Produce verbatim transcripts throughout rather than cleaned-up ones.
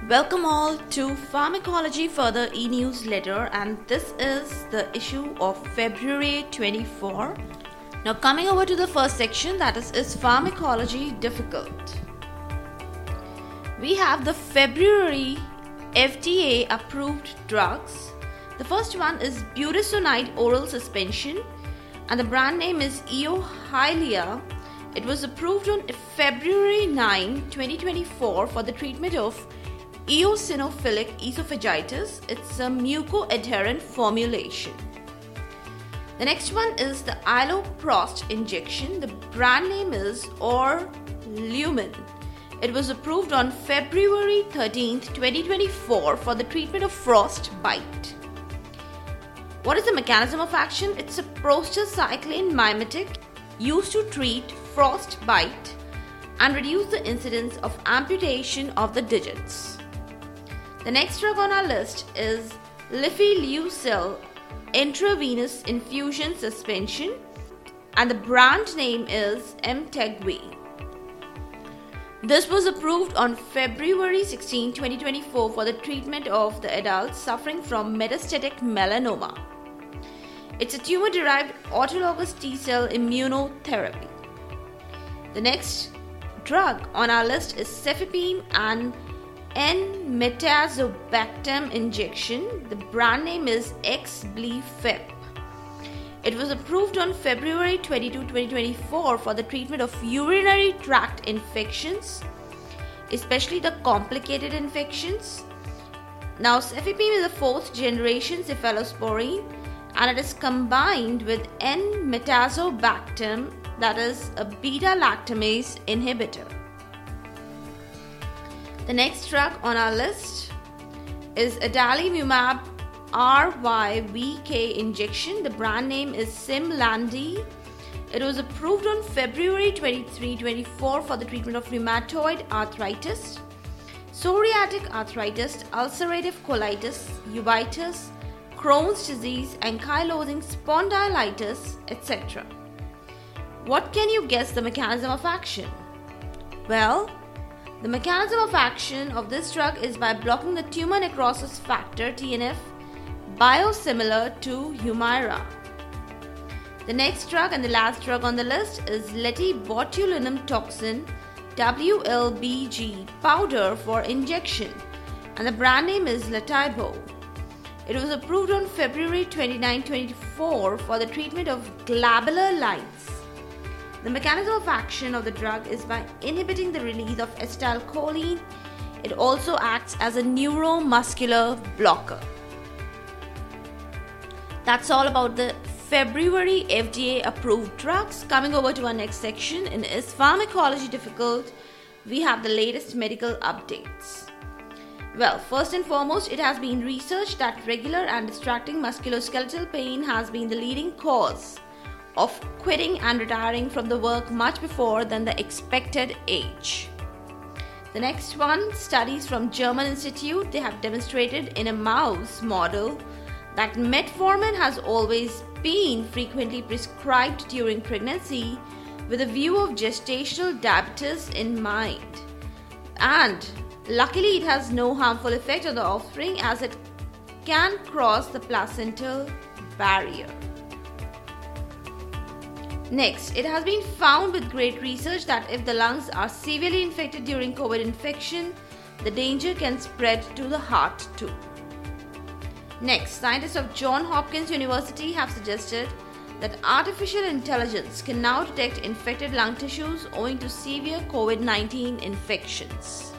Welcome all to Pharmacology Further e-newsletter, and this is the issue of February twenty-fourth. Now coming over to the first section, that is Is Pharmacology Difficult? We have the February F D A approved drugs. The first one is budesonide oral suspension and the brand name is Eohilia. It was approved on February ninth, twenty twenty-four for the treatment of eosinophilic esophagitis. It's a mucoadherent formulation. The next one is the iloprost injection. The brand name is Orlumin. It was approved on February thirteenth, twenty twenty-four for the treatment of frostbite. What is the mechanism of action? It's a prostacyclin mimetic used to treat frostbite and reduce the incidence of amputation of the digits. The next drug on our list is Lifileucel intravenous infusion suspension and the brand name is Emtegui. This was approved on February sixteenth, twenty twenty-four for the treatment of the adults suffering from metastatic melanoma. It's a tumor-derived autologous T-cell immunotherapy. The next drug on our list is Cefepime and Enmetazobactam injection. The brand name is Exblifep. It was approved on February twenty-second, twenty twenty-four for the treatment of urinary tract infections, especially the complicated infections. Now, Cefepime is a fourth generation cephalosporin and it is combined with Enmetazobactam, that is a beta-lactamase inhibitor. The next drug on our list is adalimumab R Y V K injection. The brand name is Simlandi. It was approved on February twenty-third, twenty twenty-four for the treatment of rheumatoid arthritis, psoriatic arthritis, ulcerative colitis, uveitis, Crohn's disease, ankylosing spondylitis, et cetera. What can you guess the mechanism of action? Well, the mechanism of action of this drug is by blocking the tumor necrosis factor T N F, biosimilar to Humira. The next drug and the last drug on the list is letibotulinum toxin W L B G powder for injection and the brand name is Letibo. It was approved on February twenty-ninth, twenty twenty-four for the treatment of glabellar lines. The mechanism of action of the drug is by inhibiting the release of acetylcholine. It also acts as a neuromuscular blocker. That's all about the February F D A approved drugs. Coming over to our next section in Is Pharmacology Difficult? We have the latest medical updates. Well, first and foremost, it has been researched that regular and distracting musculoskeletal pain has been the leading cause of quitting and retiring from the work much before than the expected age. The next one, studies from German Institute, they have demonstrated in a mouse model that metformin has always been frequently prescribed during pregnancy with a view of gestational diabetes in mind. And luckily, it has no harmful effect on the offspring as it can cross the placental barrier. Next, it has been found with great research that if the lungs are severely infected during COVID infection, the danger can spread to the heart too. Next, scientists of Johns Hopkins University have suggested that artificial intelligence can now detect infected lung tissues owing to severe COVID nineteen infections.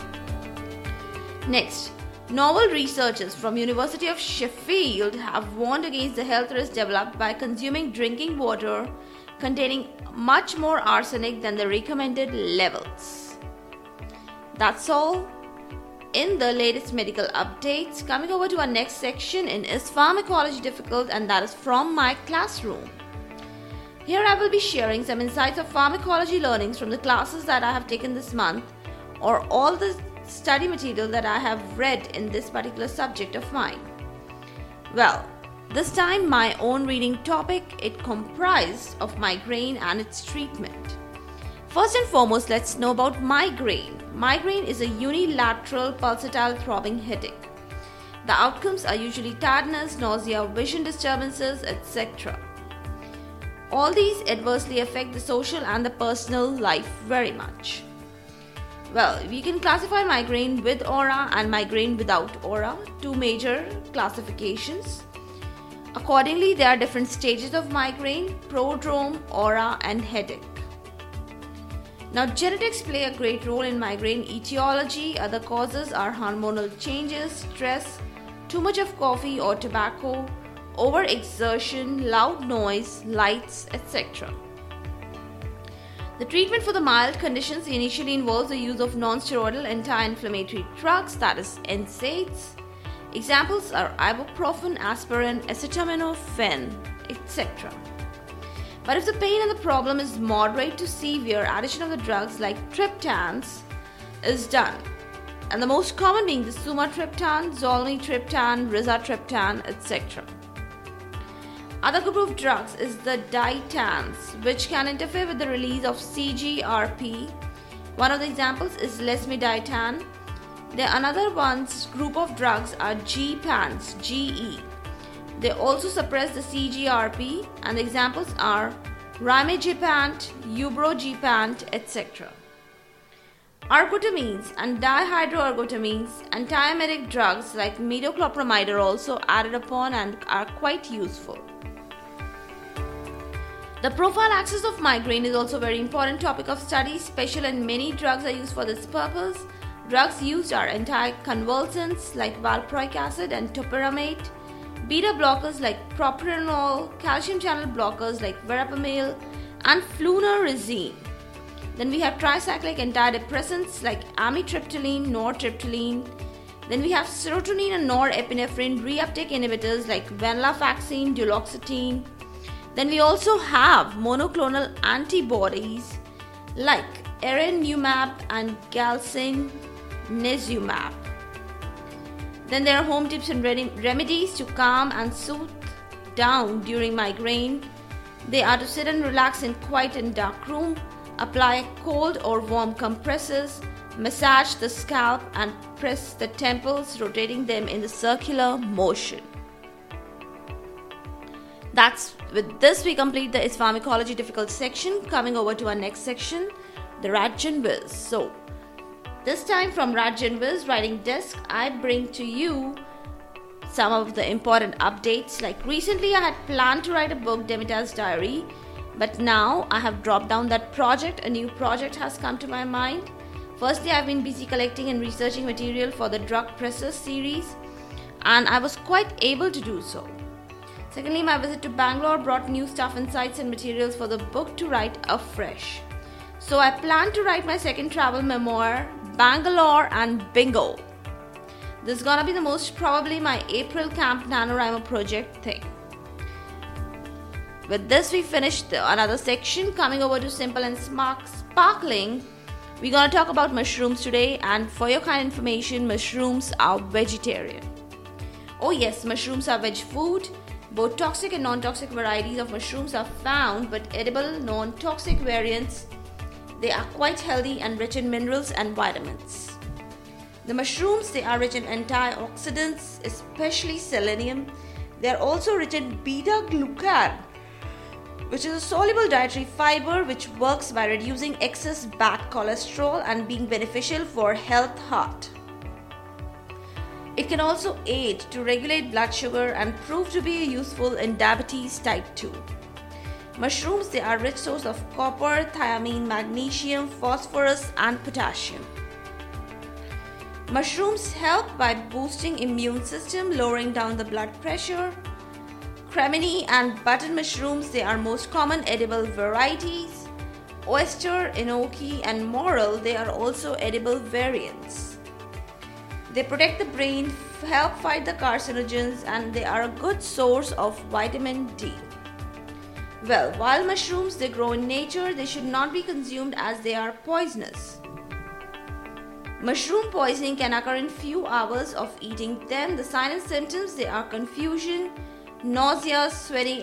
Next, novel researchers from University of Sheffield have warned against the health risks developed by consuming drinking water containing much more arsenic than the recommended levels. That's all in the latest medical updates. Coming over to our next section in Is Pharmacology Difficult? And that is from my classroom. Here I will be sharing some insights of pharmacology learnings from the classes that I have taken this month or all the study material that I have read in this particular subject of mine. Well, this time my own reading topic, it comprised of migraine and its treatment. First and foremost, let's know about migraine. Migraine is a unilateral pulsatile throbbing headache. The outcomes are usually tiredness, nausea, vision disturbances, et cetera. All these adversely affect the social and the personal life very much. Well, we can classify migraine with aura and migraine without aura, two major classifications. Accordingly, there are different stages of migraine: prodrome, aura, and headache. Now, genetics play a great role in migraine etiology. Other causes are hormonal changes, stress, too much of coffee or tobacco, overexertion, loud noise, lights, et cetera. The treatment for the mild conditions initially involves the use of non-steroidal anti-inflammatory drugs, that is N SAIDs. Examples are ibuprofen, aspirin, acetaminophen, et cetera. But if the pain and the problem is moderate to severe, addition of the drugs like triptans is done. And the most common being the sumatriptan, zolmitriptan, rizatriptan, et cetera. Other group of drugs is the ditans, which can interfere with the release of C G R P. One of the examples is lesmiditan. The another one's group of drugs are G PANs, G E. They also suppress the C G R P, and the examples are rimegepant, ubrogepant, et cetera. Ergotamines and dihydroergotamines, antiemetic drugs like metoclopramide are also added upon and are quite useful. The prophylaxis of migraine is also a very important topic of study. Special and many drugs are used for this purpose. Drugs used are anticonvulsants like valproic acid and topiramate, beta blockers like propranolol, calcium channel blockers like verapamil, and flunarizine. Then we have tricyclic antidepressants like amitriptyline, nortriptyline. Then we have serotonin and norepinephrine reuptake inhibitors like venlafaxine, duloxetine. Then we also have monoclonal antibodies like erinumab and galcinesumab. Then there are home tips and remedies to calm and soothe down during migraine. They are to sit and relax in quiet and dark room, apply cold or warm compresses, massage the scalp and press the temples, rotating them in the circular motion. That's with this we complete the Is Pharmacology difficult section. Coming over to our next section, the Radjan Viz. So this time from Radjan Viz writing desk, I bring to you some of the important updates. Like recently I had planned to write a book, Demeter's Diary, but now I have dropped down that project. A new project has come to my mind. Firstly, I've been busy collecting and researching material for the Drug Pressers series, and I was quite able to do so. Secondly, my visit to Bangalore brought new stuff, insights and materials for the book to write afresh. So I plan to write my second travel memoir, Bangalore and Bingo. This is gonna be the most probably my April Camp NaNoWriMo project thing. With this, we finished the, another section. Coming over to Simple and Smart Sparkling, we're gonna talk about mushrooms today, and for your kind information, mushrooms are vegetarian. Oh yes, mushrooms are veg food. Both toxic and non-toxic varieties of mushrooms are found, but edible non-toxic variants, they are quite healthy and rich in minerals and vitamins. The mushrooms, they are rich in antioxidants, especially selenium. They are also rich in beta-glucan, which is a soluble dietary fiber which works by reducing excess bad cholesterol and being beneficial for health heart. It can also aid to regulate blood sugar and prove to be useful in diabetes type two. Mushrooms, they are rich source of copper, thiamine, magnesium, phosphorus and potassium. Mushrooms help by boosting immune system, lowering down the blood pressure. Cremini and button mushrooms, they are most common edible varieties. Oyster, enoki and morel, they are also edible variants. They protect the brain, help fight the carcinogens, and they are a good source of vitamin D. Well, while mushrooms, they grow in nature, they should not be consumed as they are poisonous. Mushroom poisoning can occur in few hours of eating them. The signs and symptoms, they are confusion, nausea, sweating,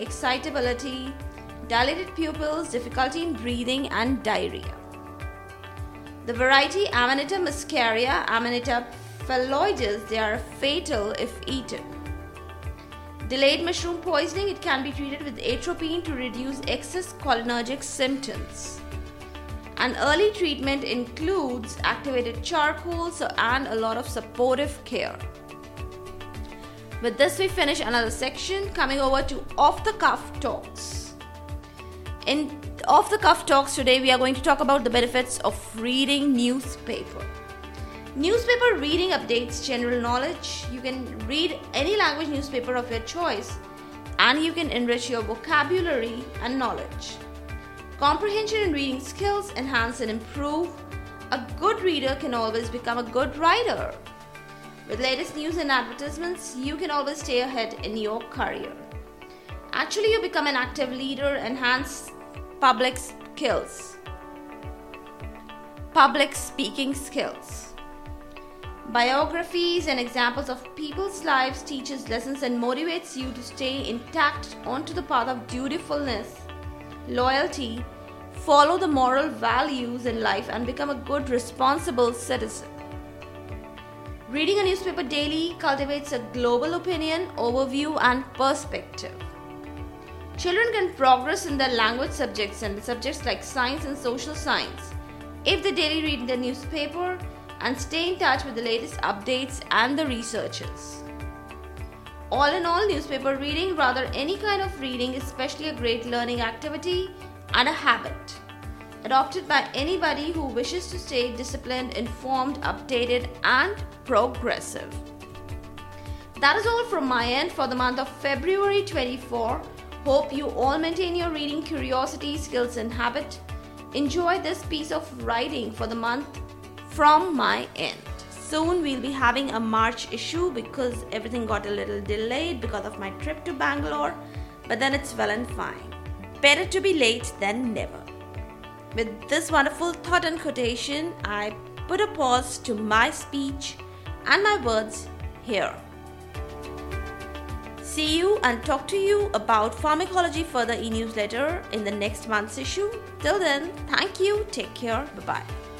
excitability, dilated pupils, difficulty in breathing and diarrhea. The variety Amanita muscaria, Amanita phalloides, they are fatal if eaten. Delayed mushroom poisoning, it can be treated with atropine to reduce excess cholinergic symptoms. An early treatment includes activated charcoal and a lot of supportive care. With this, we finish another section, coming over to off-the-cuff talks. In off-the-cuff talks today, we are going to talk about the benefits of reading newspaper. Newspaper reading updates general knowledge. You can read any language newspaper of your choice and you can enrich your vocabulary and knowledge. Comprehension and reading skills enhance and improve. A good reader can always become a good writer. With latest news and advertisements, you can always stay ahead in your career. Actually, you become an active leader, enhance public skills. Public speaking skills. Biographies and examples of people's lives teaches lessons and motivates you to stay intact onto the path of dutifulness, loyalty, follow the moral values in life and become a good responsible citizen. Reading a newspaper daily cultivates a global opinion, overview and perspective. Children can progress in their language subjects and subjects like science and social science if they daily read the newspaper and stay in touch with the latest updates and the researches. All in all, newspaper reading, rather any kind of reading, is especially a great learning activity and a habit, adopted by anybody who wishes to stay disciplined, informed, updated and progressive. That is all from my end for the month of February twenty-fourth. Hope you all maintain your reading curiosity, skills and habit. Enjoy this piece of writing for the month from my end. Soon we'll be having a March issue because everything got a little delayed because of my trip to Bangalore, but then it's well and fine. Better to be late than never. With this wonderful thought and quotation, I put a pause to my speech and my words here. See you and talk to you about Pharmacology Further e-newsletter in the next month's issue. Till then, thank you, take care, bye-bye.